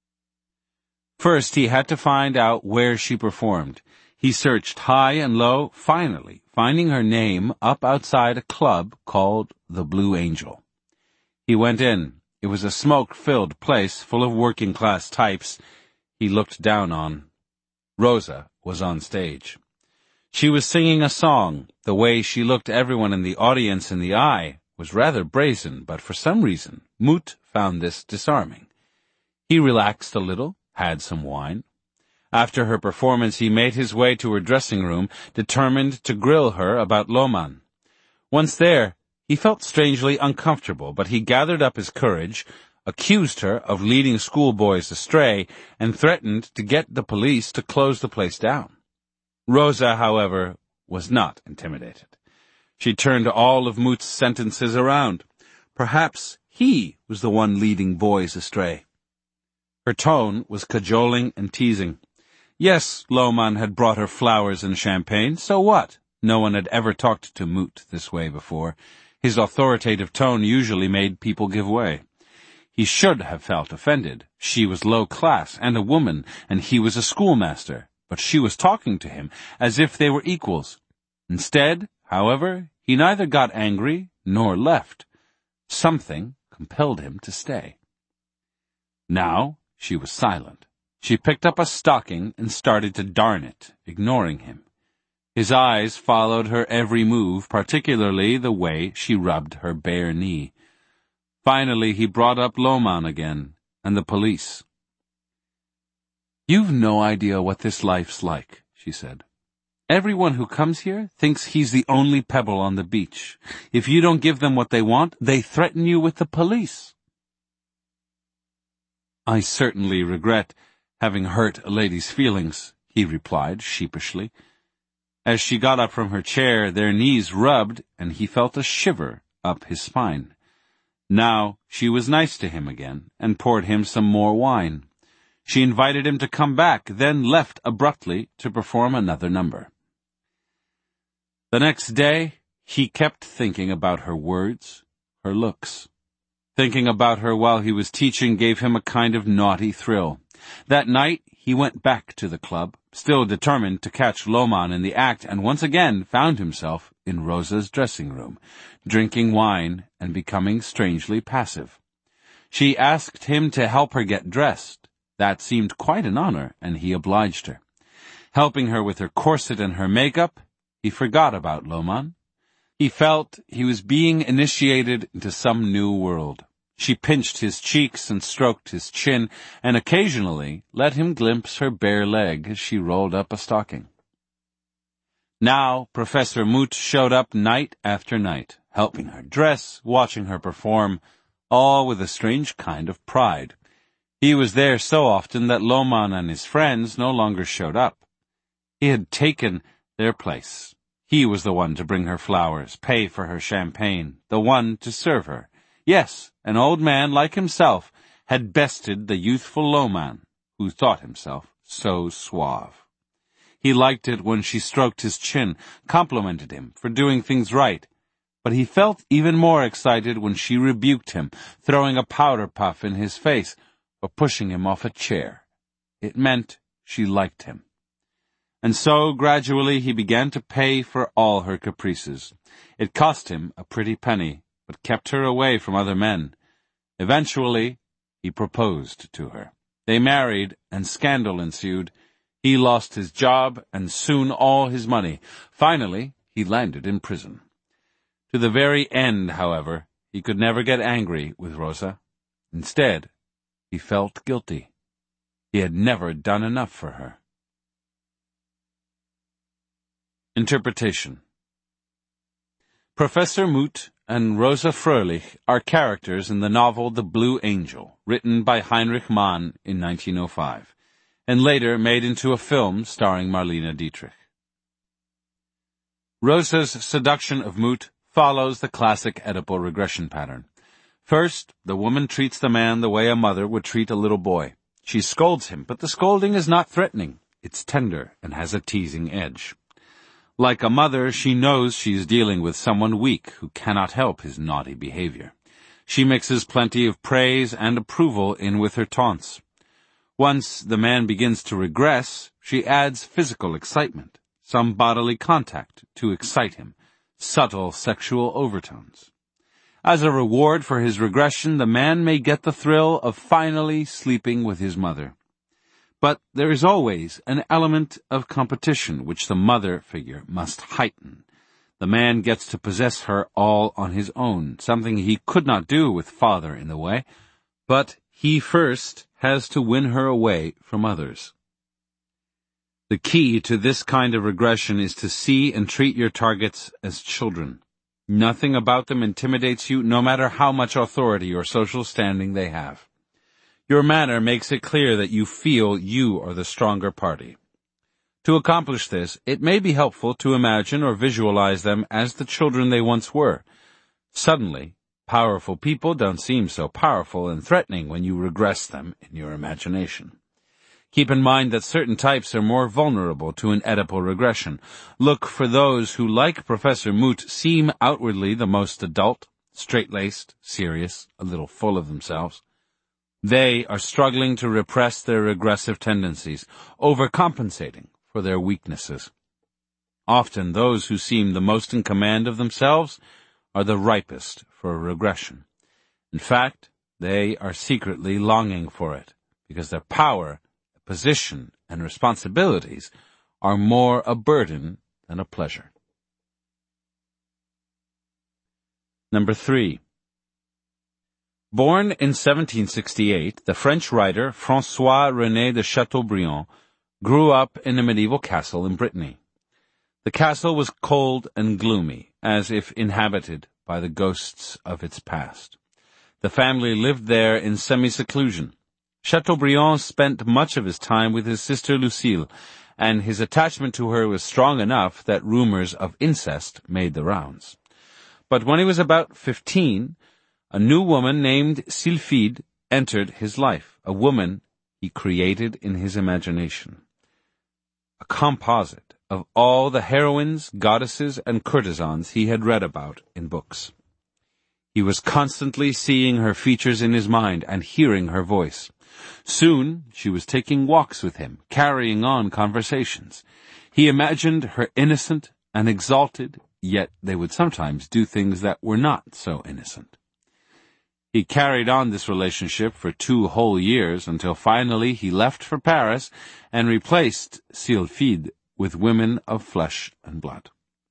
First, he had to find out where she performed. He searched high and low, finally finding her name up outside a club called the Blue Angel. He went in. It was a smoke-filled place full of working-class types he looked down on. Rosa was on stage. She was singing a song. The way she looked everyone in the audience in the eye was rather brazen, but for some reason, Muth found this disarming. He relaxed a little, had some wine. After her performance, he made his way to her dressing room, determined to grill her about Lohmann. Once there, he felt strangely uncomfortable, but he gathered up his courage, accused her of leading schoolboys astray, and threatened to get the police to close the place down. Rosa, however, was not intimidated. She turned all of Muth's sentences around. Perhaps he was the one leading boys astray. Her tone was cajoling and teasing. Yes, Lohmann had brought her flowers and champagne, so what? No one had ever talked to Muth this way before. His authoritative tone usually made people give way. He should have felt offended. She was low class and a woman, and he was a schoolmaster, but she was talking to him as if they were equals. Instead, however, he neither got angry nor left. Something compelled him to stay. Now she was silent. She picked up a stocking and started to darn it, ignoring him. His eyes followed her every move, particularly the way she rubbed her bare knee. Finally, he brought up Loman again, and the police. "You've no idea what this life's like," she said. "Everyone who comes here thinks he's the only pebble on the beach. If you don't give them what they want, they threaten you with the police." "I certainly regret having hurt a lady's feelings," he replied sheepishly. As she got up from her chair, their knees rubbed, and he felt a shiver up his spine. Now she was nice to him again, and poured him some more wine. She invited him to come back, then left abruptly to perform another number. The next day, he kept thinking about her words, her looks. Thinking about her while he was teaching gave him a kind of naughty thrill. That night, he went back to the club, still determined to catch Loman in the act, and once again found himself in Rosa's dressing room, drinking wine and becoming strangely passive. She asked him to help her get dressed. That seemed quite an honor, and he obliged her. Helping her with her corset and her makeup, he forgot about Loman. He felt he was being initiated into some new world. She pinched his cheeks and stroked his chin, and occasionally let him glimpse her bare leg as she rolled up a stocking. Now Professor Moot showed up night after night, helping her dress, watching her perform, all with a strange kind of pride. He was there so often that Loman and his friends no longer showed up. He had taken their place. He was the one to bring her flowers, pay for her champagne, the one to serve her. Yes, an old man like himself had bested the youthful Loman, who thought himself so suave. He liked it when she stroked his chin, complimented him for doing things right, but he felt even more excited when she rebuked him, throwing a powder puff in his face or pushing him off a chair. It meant she liked him. And so, gradually, he began to pay for all her caprices. It cost him a pretty penny, but kept her away from other men. Eventually, he proposed to her. They married, and scandal ensued. He lost his job, and soon all his money. Finally, he landed in prison. To the very end, however, he could never get angry with Rosa. Instead, he felt guilty. He had never done enough for her. Interpretation. Professor Moot and Rosa Fröhlich are characters in the novel The Blue Angel, written by Heinrich Mann in 1905, and later made into a film starring Marlene Dietrich. Rosa's seduction of Moot follows the classic Oedipal regression pattern. First, the woman treats the man the way a mother would treat a little boy. She scolds him, but the scolding is not threatening. It's tender and has a teasing edge. Like a mother, she knows she's dealing with someone weak who cannot help his naughty behavior. She mixes plenty of praise and approval in with her taunts. Once the man begins to regress, she adds physical excitement, some bodily contact to excite him, subtle sexual overtones. As a reward for his regression, the man may get the thrill of finally sleeping with his mother. But there is always an element of competition which the mother figure must heighten. The man gets to possess her all on his own, something he could not do with father in the way, but he first has to win her away from others. The key to this kind of regression is to see and treat your targets as children. Nothing about them intimidates you, no matter how much authority or social standing they have. Your manner makes it clear that you feel you are the stronger party. To accomplish this, it may be helpful to imagine or visualize them as the children they once were. Suddenly, powerful people don't seem so powerful and threatening when you regress them in your imagination. Keep in mind that certain types are more vulnerable to an Oedipal regression. Look for those who, like Professor Moot, seem outwardly the most adult, straight-laced, serious, a little full of themselves. They are struggling to repress their regressive tendencies, overcompensating for their weaknesses. Often those who seem the most in command of themselves are the ripest for regression. In fact, they are secretly longing for it, because their power, position, and responsibilities are more a burden than a pleasure. Number 3. Born in 1768, the French writer François-René de Chateaubriand grew up in a medieval castle in Brittany. The castle was cold and gloomy, as if inhabited by the ghosts of its past. The family lived there in semi-seclusion. Chateaubriand spent much of his time with his sister Lucille, and his attachment to her was strong enough that rumors of incest made the rounds. But when he was about 15, a new woman named Sylphide entered his life, a woman he created in his imagination. A composite of all the heroines, goddesses, and courtesans he had read about in books. He was constantly seeing her features in his mind and hearing her voice. Soon she was taking walks with him, carrying on conversations. He imagined her innocent and exalted, yet they would sometimes do things that were not so innocent. He carried on this relationship for 2 whole years until finally he left for Paris and replaced Sylphide with women of flesh and blood.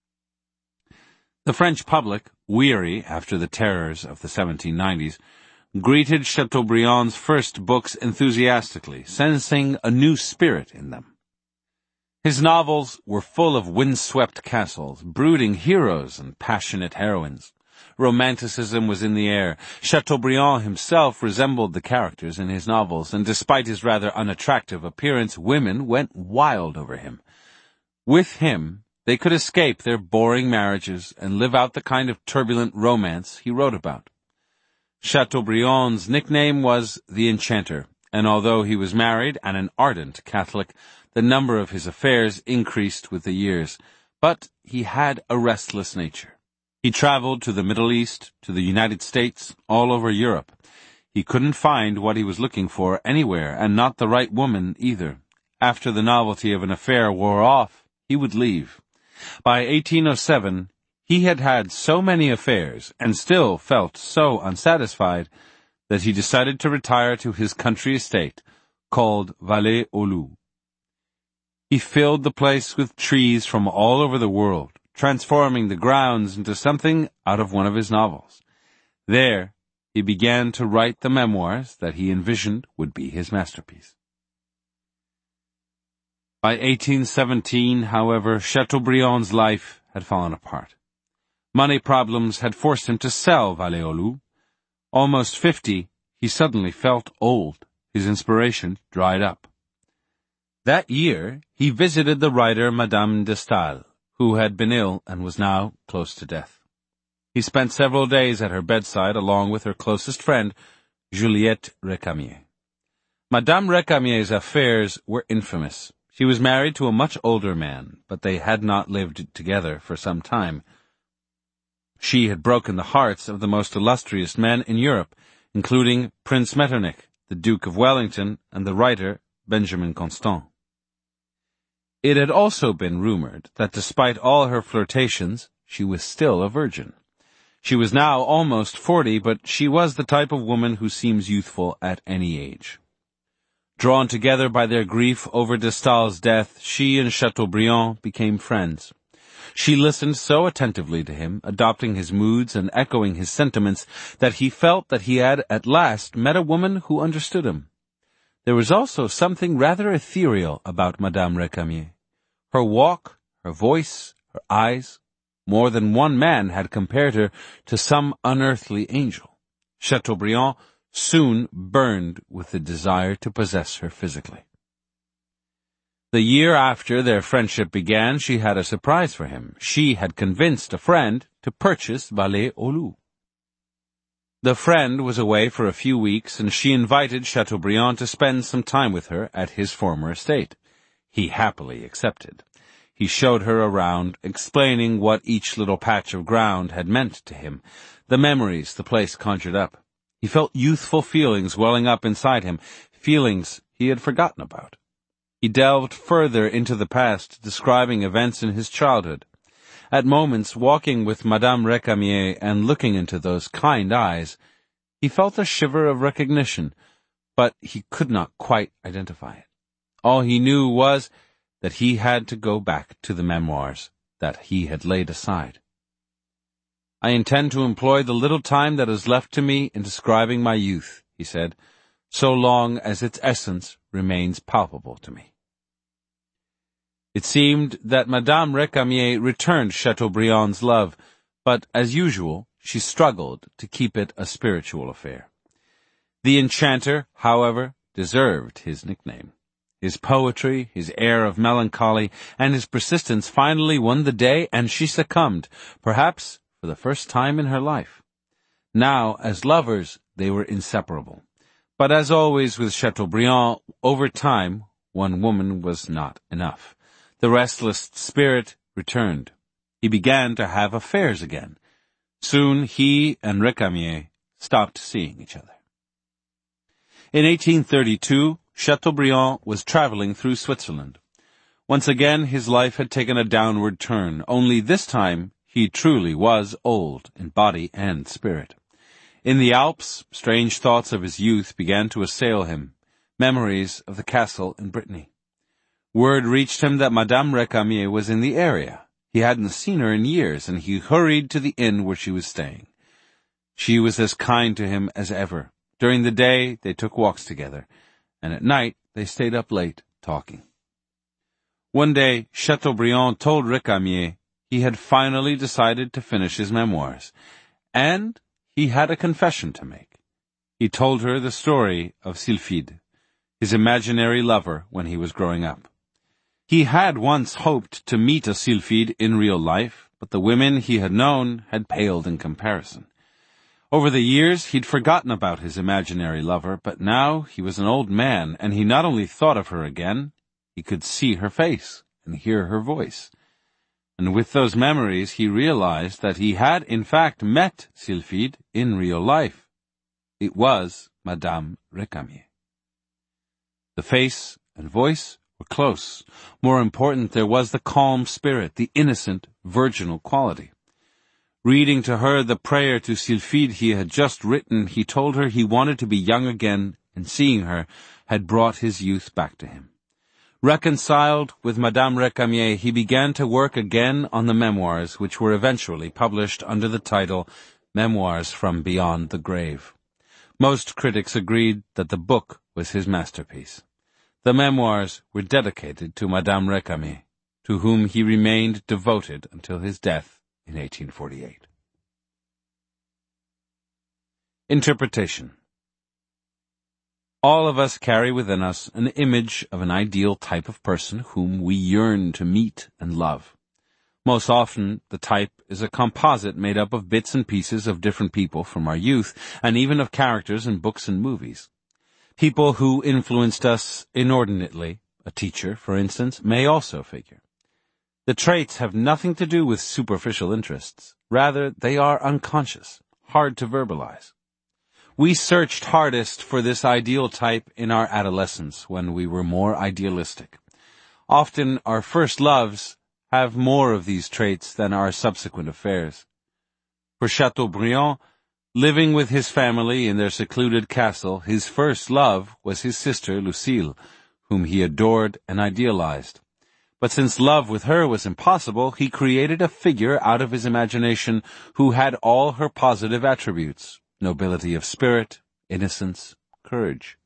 The French public, weary after the terrors of the 1790s, greeted Chateaubriand's first books enthusiastically, sensing a new spirit in them. His novels were full of windswept castles, brooding heroes and passionate heroines. Romanticism was in the air. Chateaubriand himself resembled the characters in his novels, and despite his rather unattractive appearance, women went wild over him. With him, they could escape their boring marriages and live out the kind of turbulent romance he wrote about. Chateaubriand's nickname was the Enchanter, and although he was married and an ardent Catholic, the number of his affairs increased with the years. But he had a restless nature. He traveled to the Middle East, to the United States, all over Europe. He couldn't find what he was looking for anywhere, and not the right woman either. After the novelty of an affair wore off, he would leave. By 1807, he had had so many affairs, and still felt so unsatisfied, that he decided to retire to his country estate, called Vallée-aux-Loups. He filled the place with trees from all over the world, transforming the grounds into something out of one of his novels. There, he began to write the memoirs that he envisioned would be his masterpiece. By 1817, however, Chateaubriand's life had fallen apart. Money problems had forced him to sell Vallée-aux-Loups. Almost 50, he suddenly felt old. His inspiration dried up. That year, he visited the writer Madame de Staël, who had been ill and was now close to death. He spent several days at her bedside along with her closest friend, Juliette Récamier. Madame Récamier's affairs were infamous. She was married to a much older man, but they had not lived together for some time. She had broken the hearts of the most illustrious men in Europe, including Prince Metternich, the Duke of Wellington, and the writer Benjamin Constant. It had also been rumored that despite all her flirtations, she was still a virgin. She was now almost 40, but she was the type of woman who seems youthful at any age. Drawn together by their grief over de Staël's death, she and Chateaubriand became friends. She listened so attentively to him, adopting his moods and echoing his sentiments, that he felt that he had at last met a woman who understood him. There was also something rather ethereal about Madame Récamier. Her walk, her voice, her eyes. More than one man had compared her to some unearthly angel. Chateaubriand soon burned with the desire to possess her physically. The year after their friendship began, she had a surprise for him. She had convinced a friend to purchase Vallée-aux-Loups. The friend was away for a few weeks, and she invited Chateaubriand to spend some time with her at his former estate. He happily accepted. He showed her around, explaining what each little patch of ground had meant to him, the memories the place conjured up. He felt youthful feelings welling up inside him, feelings he had forgotten about. He delved further into the past, describing events in his childhood. At moments, walking with Madame Récamier and looking into those kind eyes, he felt a shiver of recognition, but he could not quite identify it. All he knew was that he had to go back to the memoirs that he had laid aside. "I intend to employ the little time that is left to me in describing my youth," he said, "so long as its essence remains palpable to me." It seemed that Madame Récamier returned Chateaubriand's love, but as usual, she struggled to keep it a spiritual affair. The enchanter, however, deserved his nickname. His poetry, his air of melancholy, and his persistence finally won the day, and she succumbed, perhaps for the first time in her life. Now, as lovers, they were inseparable. But as always with Chateaubriand, over time, one woman was not enough. The restless spirit returned. He began to have affairs again. Soon he and Récamier stopped seeing each other. In 1832, Chateaubriand was traveling through Switzerland. Once again his life had taken a downward turn, only this time he truly was old in body and spirit. In the Alps, strange thoughts of his youth began to assail him, memories of the castle in Brittany. Word reached him that Madame Récamier was in the area. He hadn't seen her in years, and he hurried to the inn where she was staying. She was as kind to him as ever. During the day, they took walks together, and at night they stayed up late talking. One day, Chateaubriand told Récamier he had finally decided to finish his memoirs, and he had a confession to make. He told her the story of Sylphide, his imaginary lover when he was growing up. He had once hoped to meet a Sylphide in real life, but the women he had known had paled in comparison. Over the years, he'd forgotten about his imaginary lover, but now he was an old man, and he not only thought of her again, he could see her face and hear her voice. And with those memories, he realized that he had, in fact, met Sylphide in real life. It was Madame Récamier. The face and voice were close. More important, there was the calm spirit, the innocent, virginal quality. Reading to her the prayer to Sylphide he had just written, he told her he wanted to be young again, and seeing her had brought his youth back to him. Reconciled with Madame Récamier, he began to work again on the memoirs, which were eventually published under the title Memoirs from Beyond the Grave. Most critics agreed that the book was his masterpiece. The memoirs were dedicated to Madame Récamier, to whom he remained devoted until his death in 1848. Interpretation. All of us carry within us an image of an ideal type of person whom we yearn to meet and love. Most often, the type is a composite made up of bits and pieces of different people from our youth, and even of characters in books and movies. People who influenced us inordinately, a teacher, for instance, may also figure. The traits have nothing to do with superficial interests. Rather, they are unconscious, hard to verbalize. We searched hardest for this ideal type in our adolescence, when we were more idealistic. Often, our first loves have more of these traits than our subsequent affairs. For Chateaubriand, living with his family in their secluded castle, his first love was his sister Lucille, whom he adored and idealized. But since love with her was impossible, he created a figure out of his imagination who had all her positive attributes: nobility of spirit, innocence, courage.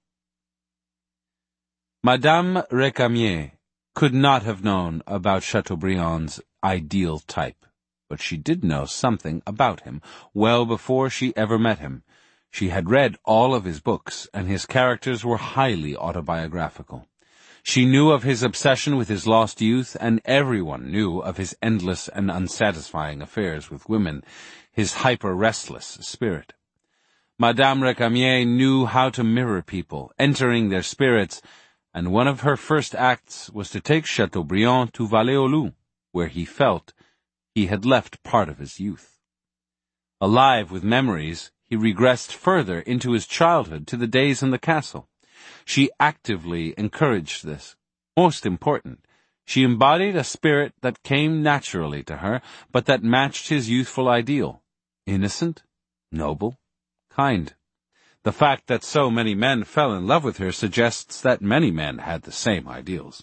Madame Récamier could not have known about Chateaubriand's ideal type, but she did know something about him well before she ever met him. She had read all of his books, and his characters were highly autobiographical. She knew of his obsession with his lost youth, and everyone knew of his endless and unsatisfying affairs with women, his hyper-restless spirit. Madame Récamier knew how to mirror people, entering their spirits, and one of her first acts was to take Chateaubriand to Vallée-aux-Loups, where he felt he had left part of his youth. Alive with memories, he regressed further into his childhood to the days in the castle. She actively encouraged this. most important, she embodied a spirit that came naturally to her, but that matched his youthful ideal: innocent, noble, kind. The fact that so many men fell in love with her suggests that many men had the same ideals.